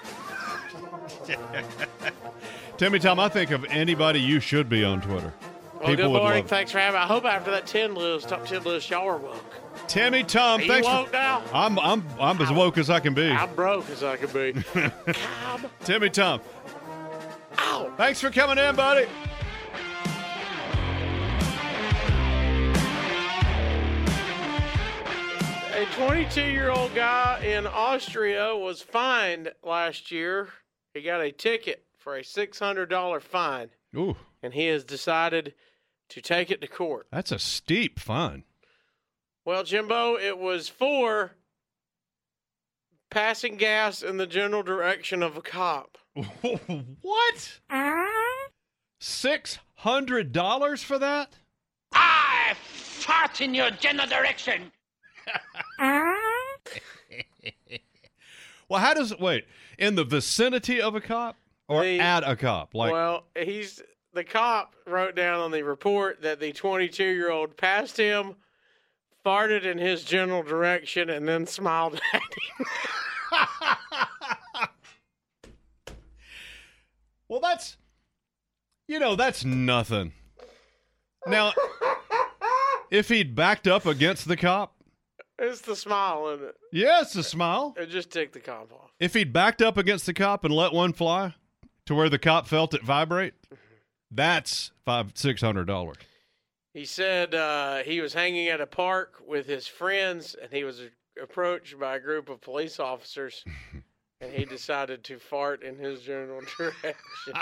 Timmy Tom, I think of anybody you should be on Twitter. Well, People good would morning. love it. Thanks for having me. I hope after that ten list, top ten list, y'all are woke. Timmy Tom, Are you thanks woke for. now? I'm I'm I'm as woke as I can be. I'm broke as I can be. Come. Timmy Tom, Ow. thanks for coming in, buddy. A twenty-two-year-old guy in Austria was fined last year. He got a ticket for a six hundred dollars fine, Ooh, and he has decided to take it to court. that's a steep fine. Well, Jimbo, it was for passing gas in the general direction of a cop. What? Six hundred dollars for that? I fart in your general direction. Well, how does it wait? In the vicinity of a cop or The- at a cop? Like, Well, he's the cop wrote down on the report that the twenty-two-year-old passed him, farted in his general direction, and then smiled at him. well, that's you know that's nothing. Now, if he'd backed up against the cop, It's the smile, isn't it? yeah, it's a smile. It just ticked the cop off. If he'd backed up against the cop and let one fly to where the cop felt it vibrate, that's five six hundred dollars. He said uh, he was hanging at a park with his friends, and he was approached by a group of police officers, and he decided to fart in his general direction.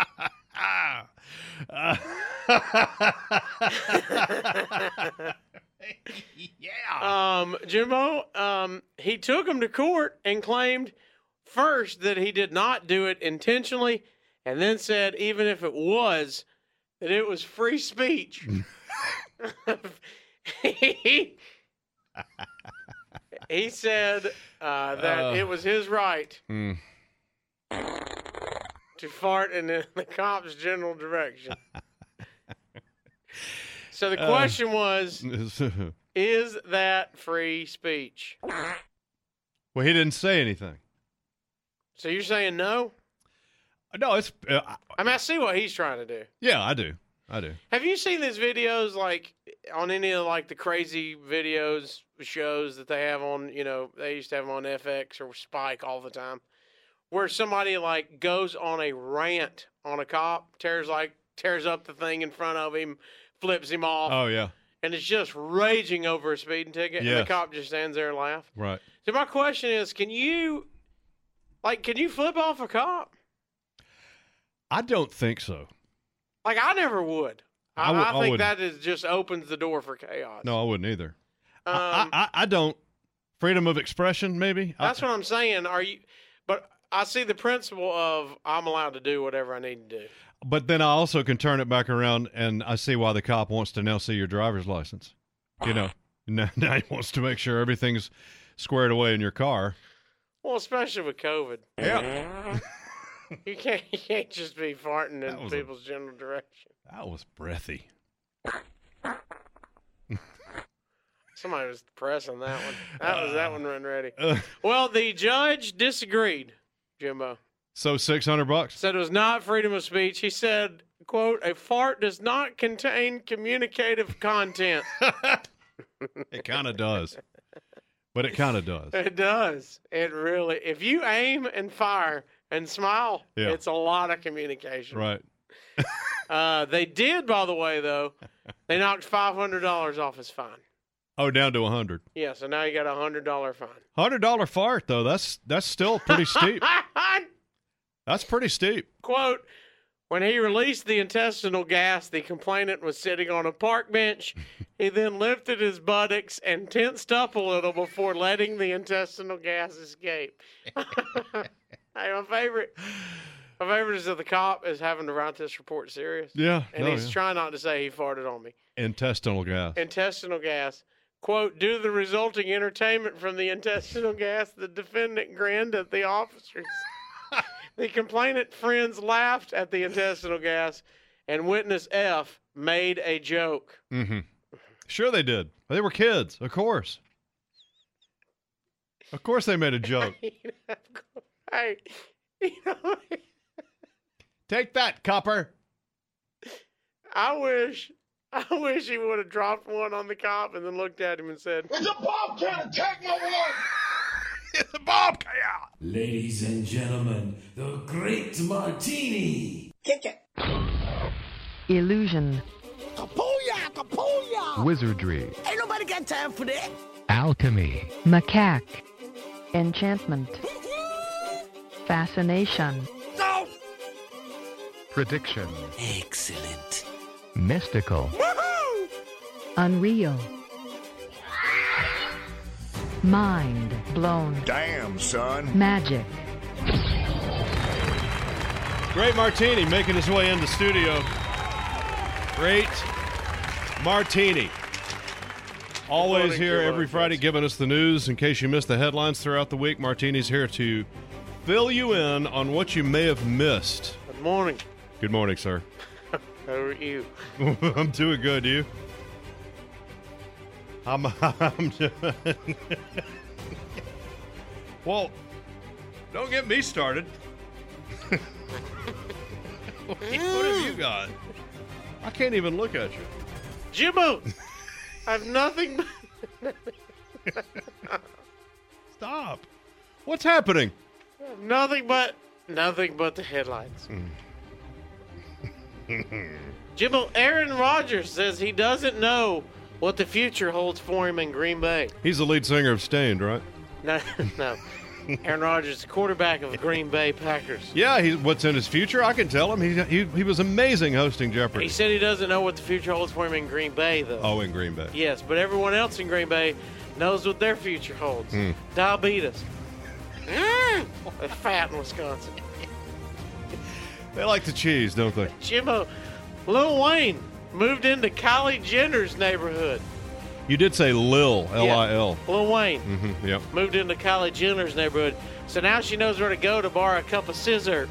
yeah. Um, Jimbo, um, he took him to court and claimed first that he did not do it intentionally, and then said even if it was, that it was free speech. he, he said uh, that Uh. it was his right Mm. to fart in the, the cop's general direction. So the Uh. question was, is that free speech? Well, he didn't say anything. So you're saying no? No, it's uh, I mean, I see what he's trying to do. yeah, I do. I do. Have you seen these videos, like, on any of, like, the crazy videos, shows that they have on, you know, they used to have them on F X or Spike all the time, where somebody, like, goes on a rant on a cop, tears, like, tears up the thing in front of him, flips him off, Oh yeah. and is just raging over a speeding ticket, and Yes. the cop just stands there and laughs. Right. So my question is, can you, like, can you flip off a cop? I don't think so. Like, I never would. I, I would- I I think wouldn't. that is just opens the door for chaos. No, I wouldn't either. Um, I, I, I don't. Freedom of expression, maybe. that's I, what I'm saying. Are you? But I see the principle of I'm allowed to do whatever I need to do. But then I also can turn it back around, and I see why the cop wants to now see your driver's license. You know, now, now he wants to make sure everything's squared away in your car. Well, especially with COVID, Yeah. you can't you can't just be farting That in was a- people's general direction. That was breathy. Somebody was pressing that one. That was that one run ready. Uh, Well, the judge disagreed, Jimbo. so six hundred bucks. Said it was not freedom of speech. He said, quote, a fart does not contain communicative content. It kind of does. But it kind of does. It does. It really, if you aim and fire and smile, Yeah. it's a lot of communication. Right. Uh, they did, by the way, though, they knocked five hundred dollars off his fine. Oh, down to a hundred. Yeah, so now you got a one hundred dollars fine. Hundred dollar fart though. That's that's still pretty steep. That's pretty steep. Quote, when he released the intestinal gas, the complainant was sitting on a park bench. He then lifted his buttocks and tensed up a little before letting the intestinal gas escape. Hey, my favorite, my favorite is that the cop is having to write this report serious. Yeah. And no, he's yeah. trying not to say he farted on me. Intestinal gas. Intestinal gas. Quote, due to the resulting entertainment from the intestinal gas, the defendant grinned at the officers. The complainant friends laughed at the intestinal gas, and witness F made a joke. Mm-hmm. Sure they did. They were kids, of course. Of course they made a joke. Hey, you know, Take that, copper. I wish, I wish he would have dropped one on the cop and then looked at him and said, It's a bobcat attack my one! It's a bobcat. Ladies and gentlemen, the Great Martini. Kick it! Illusion, Kapooyah! Kapooyah! Wizardry. Ain't nobody got time for that! Alchemy. macaque, enchantment, fascination, No! Prediction. Excellent. Mystical. Woohoo! unreal, mind blown, Damn, son. magic, Great Martini making his way into studio. Great Martini. Always morning, here good every morning, Friday folks. giving us the news in case you missed the headlines throughout the week. Martini's here to fill you in on what you may have missed. good morning. Good morning, sir. How are you? I'm doing good, you? I'm, I'm just... Well, don't get me started. What have you got? I can't even look at you. Jimbo, I have nothing but, Stop. What's happening? nothing but, nothing but the headlines. Jimbo, Aaron Rodgers says he doesn't know what the future holds for him in Green Bay. He's the lead singer of Stained, right? No, no. Aaron Rodgers, the quarterback of the Green Bay Packers. Yeah, he's, what's in his future? I can tell him. He, he, he was amazing hosting He Jeopardy. said he doesn't know what the future holds for him in Green Bay, though. Oh, in Green Bay. Yes, but everyone else in Green Bay knows what their future holds. Hmm. Diabetes. Mm, they're fat in Wisconsin. They like the cheese, don't they? Jimbo, Lil Wayne moved into Kylie Jenner's neighborhood. You did say Lil, L I L. Lil Wayne Mm-hmm, yep. moved into Kylie Jenner's neighborhood, so now she knows where to go to borrow a cup of scissor.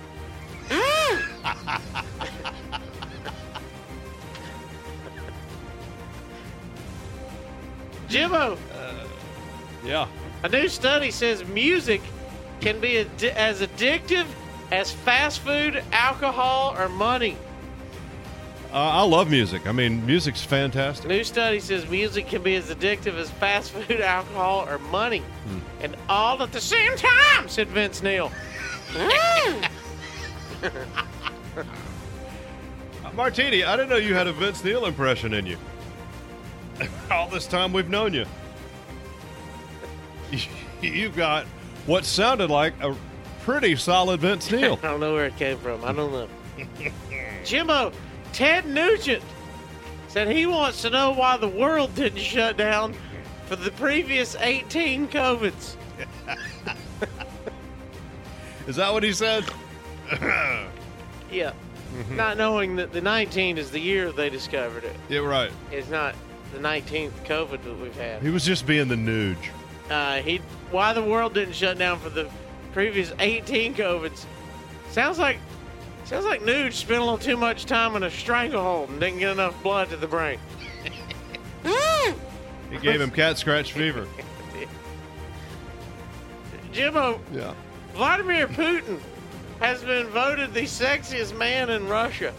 Jimbo, Yeah. a new study says music can be ad- as addictive as fast food, alcohol, or money. Uh, I love music. I mean, music's fantastic. New study says music can be as addictive as fast food, alcohol, or money. And all at the same time, said Vince Neil. Uh, Martini, I didn't know you had a Vince Neil impression in you. this time we've known you. You've got what sounded like a pretty solid Vince Neil. I don't know where it came from. I don't know. Jimbo, Ted Nugent said he wants to know why the world didn't shut down for the previous eighteen COVIDs. Is that what he said? Yeah. Mm-hmm. Not knowing that the nineteen is the year they discovered it. Yeah, right. It's not the nineteenth COVID that we've had. He was just being the Nuge. Uh, he why the world didn't shut down for the previous eighteen COVIDs. Sounds like sounds like Nuge spent a little too much time in a stranglehold and didn't get enough blood to the brain. He gave him cat scratch fever. Jimbo, Yeah. Vladimir Putin has been voted the sexiest man in Russia.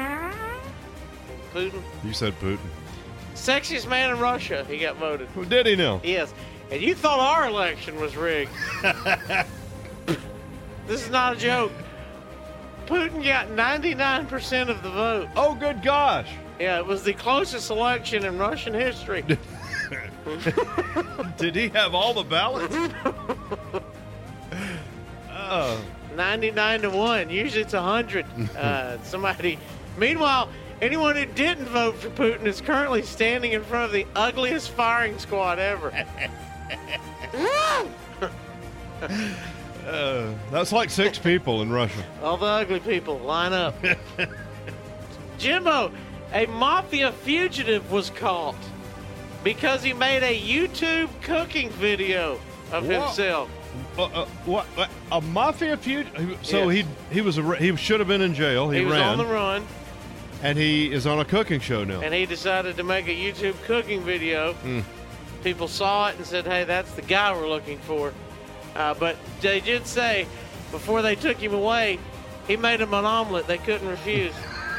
Putin? You said Putin. Sexiest man in Russia, he got voted. Who did he know? Yes. And you thought our election was rigged. This is not a joke. Putin got ninety-nine percent of the vote. Oh, good gosh. Yeah, it was the closest election in Russian history. Did he have all the ballots? Oh. ninety-nine to one. Usually it's one hundred. Uh, somebody. Meanwhile, anyone who didn't vote for Putin is currently standing in front of the ugliest firing squad ever. Uh, that's like six people in Russia. All the ugly people, line up. Jimbo, a mafia fugitive was caught because he made a YouTube cooking video of What? himself. Uh, uh, what? what, A mafia fugitive? So Yes. he he was a, he should have been in jail. He, He was ran, on the run, and he is on a cooking show now. and he decided to make a YouTube cooking video. Mm. People saw it and said, hey, that's the guy we're looking for. Uh, but they did say, before they took him away, he made them an omelet they couldn't refuse.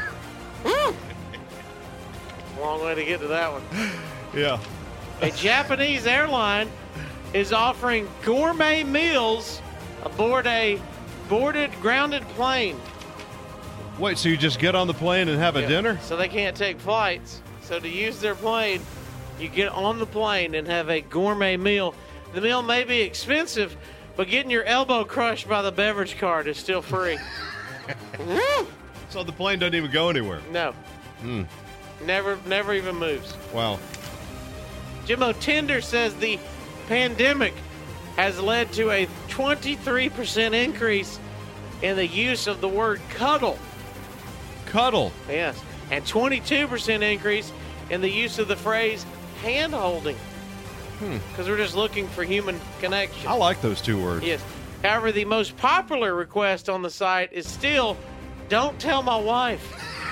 Long way to get to that one. Yeah. A Japanese airline is offering gourmet meals aboard a boarded, grounded plane. Wait, so you just get on the plane and have a Yeah. dinner? So they can't take flights. So to use their plane, you get on the plane and have a gourmet meal. The meal may be expensive, but getting your elbow crushed by the beverage cart is still free. So the plane doesn't even go anywhere. No. Mm. Never, never even moves. Wow. Jimbo, Tinder says the pandemic has led to a twenty-three percent increase in the use of the word cuddle. Cuddle. Yes. And twenty-two percent increase in the use of the phrase hand holding. Because we're just looking for human connection. I like those two words. Yes. However, the most popular request on the site is still, don't tell my wife.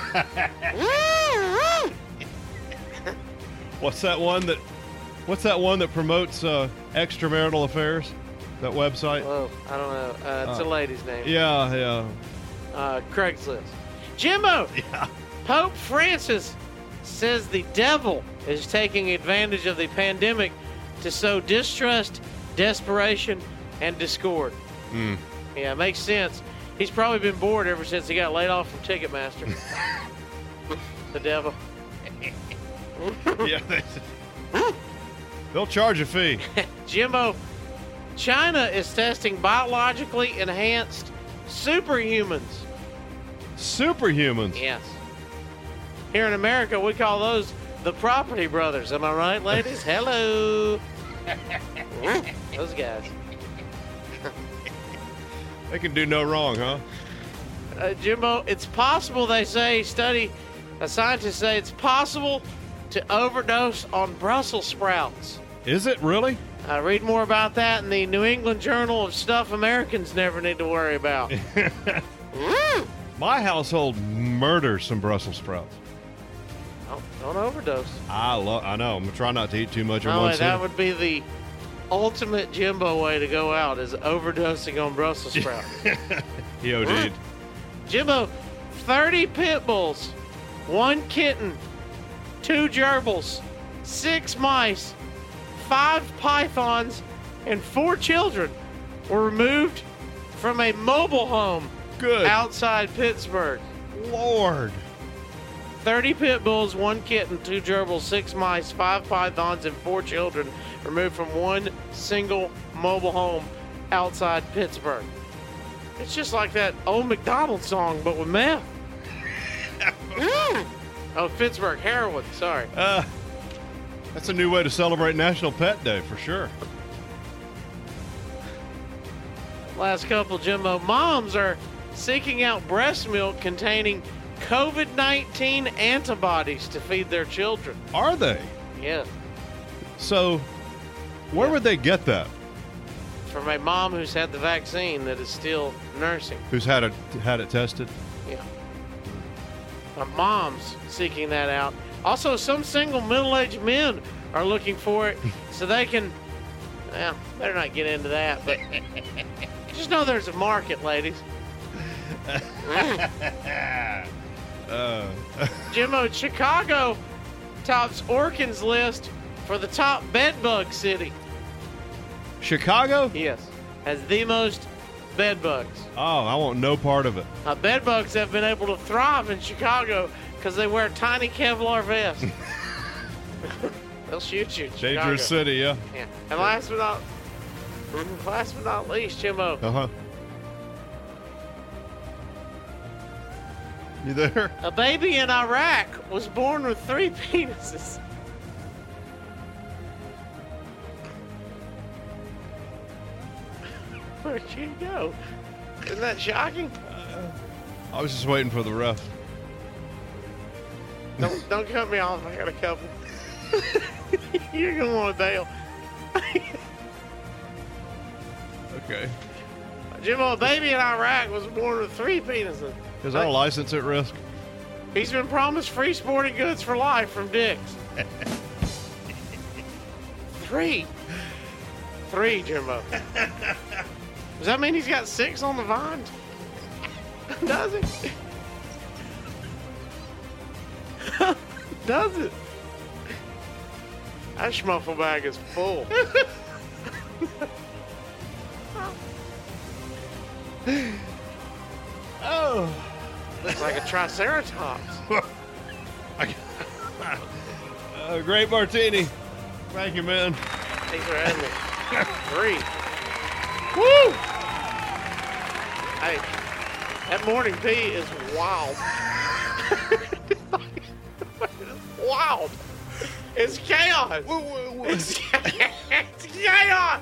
What's that one that What's that one that promotes uh, extramarital affairs? That website? Whoa, I don't know. Uh, it's Uh, a lady's name. Yeah, yeah. Uh, Craigslist. Jimbo! Yeah. Pope Francis says the devil is taking advantage of the pandemic to sow distrust, desperation, and discord. Mm. Yeah, it makes sense. He's probably been bored ever since he got laid off from Ticketmaster. The devil. Yeah, they, they'll charge a fee. Jimbo, China is testing biologically enhanced superhumans. Superhumans. Yes. Here in America, we call those the Property Brothers. Am I right, ladies? Hello. Those guys. They can do no wrong, huh? Uh, Jimbo, it's possible, they say, study, uh, scientists say it's possible to overdose on Brussels sprouts. Is it really? Uh, read more about that in the New England Journal of Stuff Americans Never Need to Worry About. My household murders some Brussels sprouts. Don't, don't overdose. I love. I know. I'm gonna try not to eat too much at No, once. that would be the ultimate Jimbo way to go out, is overdosing on Brussels sprouts. He OD'd. Jimbo, thirty pit bulls, one kitten, two gerbils, six mice, five pythons, and four children were removed from a mobile home Good outside Pittsburgh. Lord. thirty pit bulls, one kitten, two gerbils, six mice, five pythons, and four children removed from one single mobile home outside Pittsburgh. It's just like that old McDonald's song, but with meth. mm. Oh, Pittsburgh, heroin, sorry. Uh, that's a new way to celebrate National Pet Day, for sure. Last couple, Jimbo. Moms are seeking out breast milk containing COVID nineteen antibodies to feed their children. Are they? Yeah. So, where Yeah. would they get that? From a mom who's had the vaccine that is still nursing. Who's had it had it tested? Yeah. My mom's seeking that out. Also, some single middle-aged men are looking for it so they can, well, better not get into that, but just know there's a market, ladies. uh. Jimmo, Chicago tops Orkin's list for the top bedbug city. Chicago? Yes. Has the most bed bugs. Oh, I want no part of it. Uh, bed bugs have been able to thrive in Chicago because they wear tiny Kevlar vests. They'll shoot you in Chicago. Dangerous city, yeah. Yeah. And last but not, last but not least, Jimmo. Uh-huh. You there? A baby in Iraq was born with three penises. Where'd you go? Isn't that shocking? Uh, I was just waiting for the ref. Don't don't cut me off. I got a couple. You're gonna want to bail. Okay. Jimbo, a baby in Iraq was born with three penises. Is that a license at risk? He's been promised free sporting goods for life from Dick's. Three. Three, Jimbo. Does that mean he's got six on the vine? Does it? Does it? That schmuffle bag is full. Oh. Looks like a triceratops. uh, great martini. Thank you, man. Thanks for having me. Three. Woo! Hey, that morning pee is wild. It's wild. It's chaos. It's, it's chaos.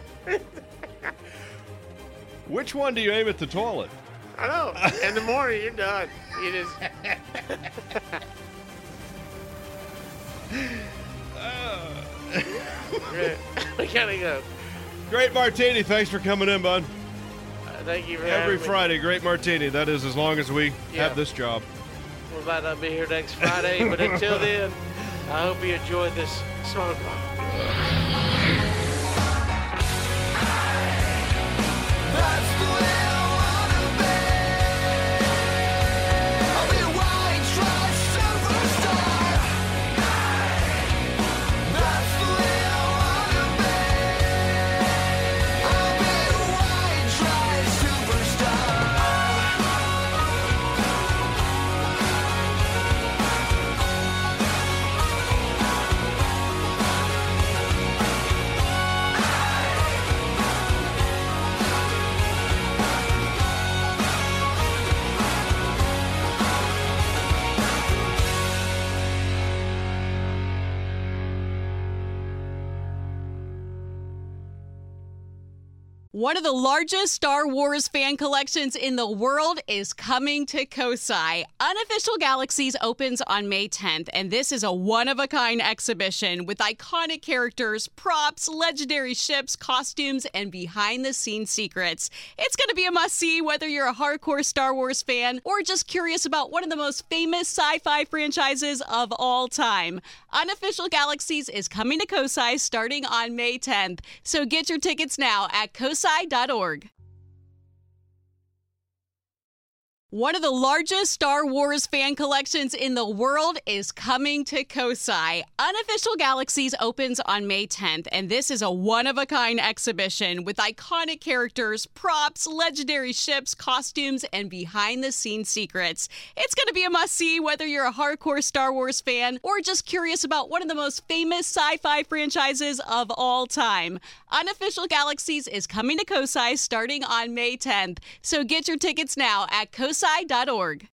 Which one do you aim at the toilet? I know. In the morning, you're done. You just. We gotta go. Great martini. Thanks for coming in, bud. Uh, thank you for Every having Friday, me. great martini. That is as long as we Yeah. have this job. We might not be here next Friday, but until then, I hope you enjoyed this smoke bomb. That's the way I wanna be. I'll be a white trash superstar. That's the way I wanna be. I'll be a white trash superstar. One of the largest Star Wars fan collections in the world is coming to Kosai. Unofficial Galaxies opens on May tenth, and this is a one-of-a-kind exhibition with iconic characters, props, legendary ships, costumes, and behind-the-scenes secrets. It's going to be a must-see whether you're a hardcore Star Wars fan or just curious about one of the most famous sci-fi franchises of all time. Unofficial Galaxies is coming to Kosai starting on May tenth, so get your tickets now at kosai dot org. One of the largest Star Wars fan collections in the world is coming to Kosai. Unofficial Galaxies opens on May tenth, and this is a one-of-a-kind exhibition with iconic characters, props, legendary ships, costumes, and behind-the-scenes secrets. It's going to be a must-see whether you're a hardcore Star Wars fan or just curious about one of the most famous sci-fi franchises of all time. Unofficial Galaxies is coming to Kosai starting on May tenth, so get your tickets now at kosai dot org.